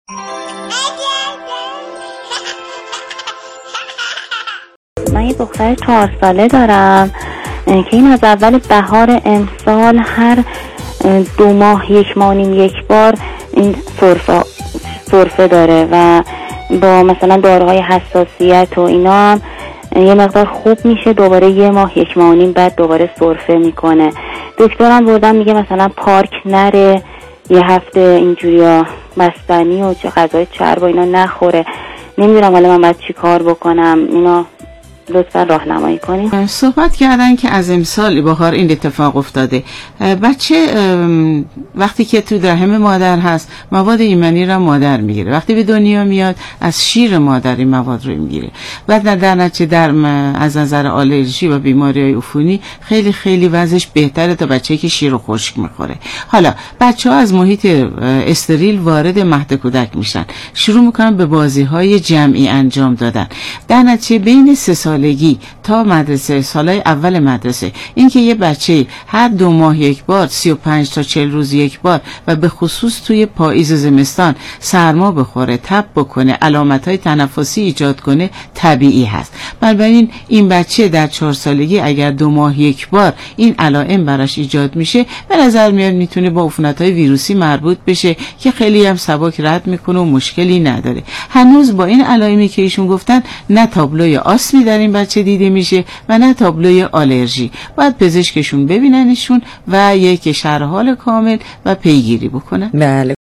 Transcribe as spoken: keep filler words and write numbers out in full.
من یه دختر چهار ساله دارم که این از اول بهار امسال هر دو ماه یک ماه نیم یک بار این سرفه سرفه داره و با مثلا داروهای حساسیت و اینا هم یه مقدار خوب میشه، دوباره یه ماه یک ماه نیم بعد دوباره سرفه میکنه. دکترم بردم میگه مثلا پارک نره، یه هفته اینجوری بستنی و چه غذای چرب و اینا نخوره. نمیدونم حالا من باید چی کار بکنم، اینا لطفا راهنمایی کنید. صحبت کردن که از امسال بهار این اتفاق افتاده. بچه وقتی که تو رحم مادر هست مواد ایمنی را مادر میگیره، وقتی به دنیا میاد از شیر مادر این مواد رو میگیره. بعد در نتیجه در از نظر آلرژی و بیماری‌های عفونی خیلی خیلی وضعش بهتره تا بچه‌ای که شیر رو خشک میخوره. حالا بچه‌ها از محیط استریل وارد مهد کودک میشن، شروع میکنن به بازی‌های جمعی انجام دادن. در نتیجه بین سه سالگی تا مدرسه، سالهای اول مدرسه، اینکه یه بچه هر دو ماه یک بار سی و پنج تا چهل روز یک بار و به خصوص توی پاییز و زمستان سرما بخوره، تب بکنه، علامت‌های تنفسی ایجاد کنه طبیعی هست. بنابراین این بچه در چهار سالگی اگر دو ماه یک بار این علائم براش ایجاد میشه، به نظر میاد میتونه با عفونت‌های ویروسی مربوط بشه که خیلی هم سبک رد میکنه و مشکلی نداره. هنوز با این علائمی که ایشون گفتن نه تابلوی آسمی در این بچه دیده میشه و نه تابلوی آلرژی. باید پزشکشون ببیننشون و یک شرح حال کامل و پیگیری بکنن. بله،